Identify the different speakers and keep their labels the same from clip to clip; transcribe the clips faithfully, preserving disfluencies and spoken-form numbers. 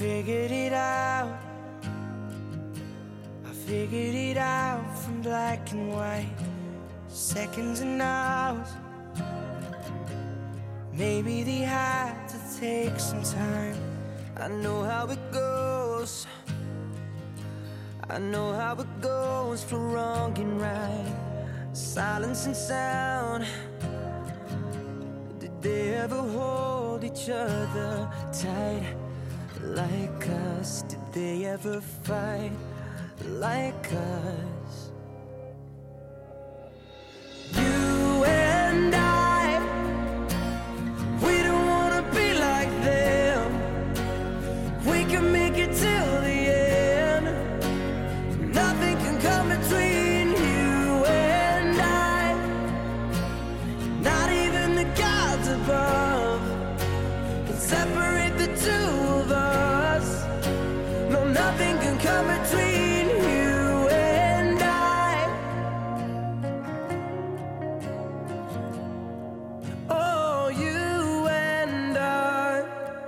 Speaker 1: figured it out. I figured it out from black and white, seconds and hours. Maybe they had to take some time. I know how it goes. I know how it goes for wrong and right, silence and sound. Did they ever hold each other tight like us? Did they ever fight like us? You and I, we don't wanna be like them. We can make it till the end. Nothing can come between you and I, not even the gods above can separate the two of us. No, nothing can come between you and I. Oh, you and I.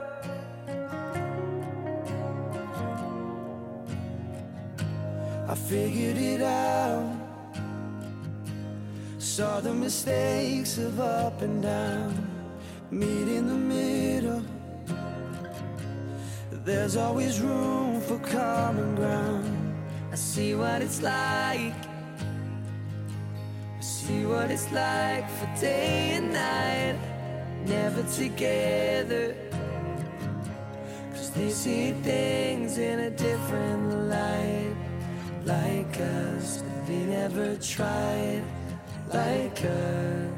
Speaker 1: I figured it out. Saw the mistakes of up and down, meet in the middle. There's always room for common ground. I see what it's like. I see what it's like for day and night, never together. Cause they see things in a different light, like us. They never tried like us.